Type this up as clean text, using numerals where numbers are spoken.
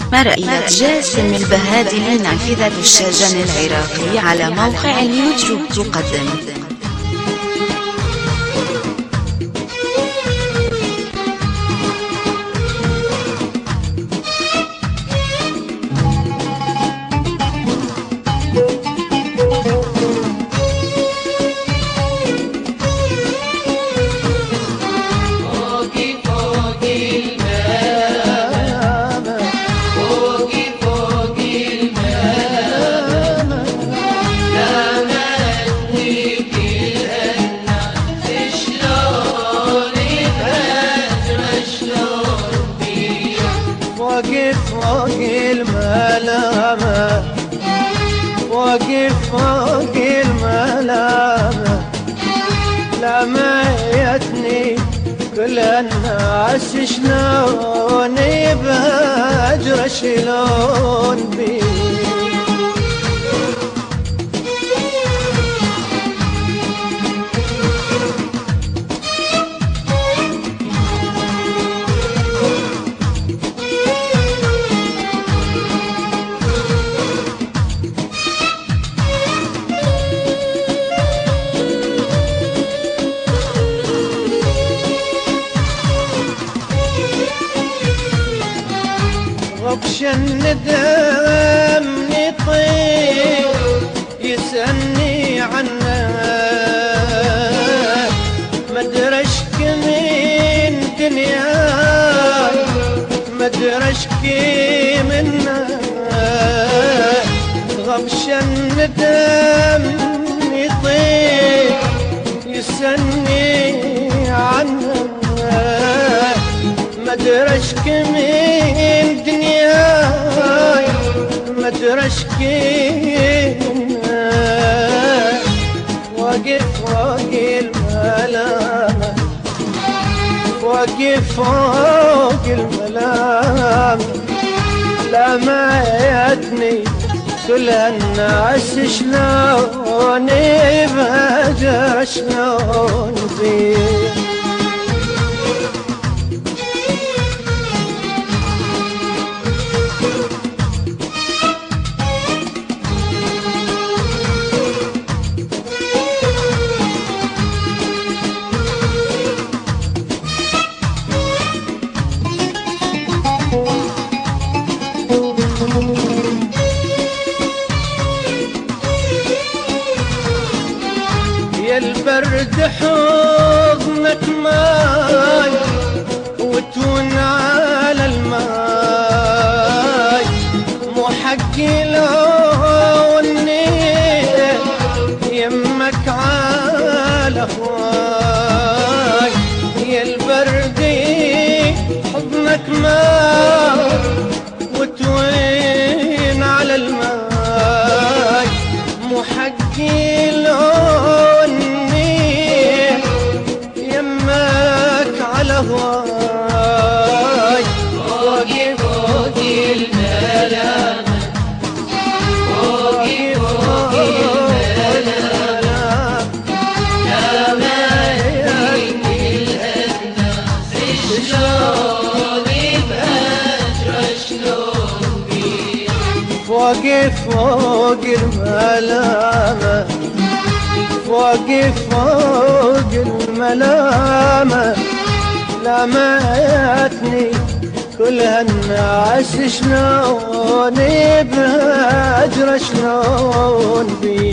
مرئية جاسم البهادلي نافذة الشجن العراقي على موقع اليوتيوب تقدم. فوق الملامة واقف فوق الملامة لميتني كل الناس شلون بهجر شلون بي غبش الندم يطير يسألني عنه مدرشك من دنياي مدرشك منه غبش الندم يطير يسألني عنه مدرشك من دنياي مدرشك واقف فوق الملامة واقف فوق الملامة لميتني كل الناس شلون بهجر شلون فيه يا البرد حضنك ماي وتون على الماي مو حقي لو اني يمك على هواي يا البرد حضنك ماي وتوين على الماي مو حقي لو هواي واقف فوق الملامة واقف فوق الملامة لميتني الناس شلون بهجر شلون بي واقف فوق الملامة واقف فوق الملامة لميتني كل هالناس شلون بهجر شلون بي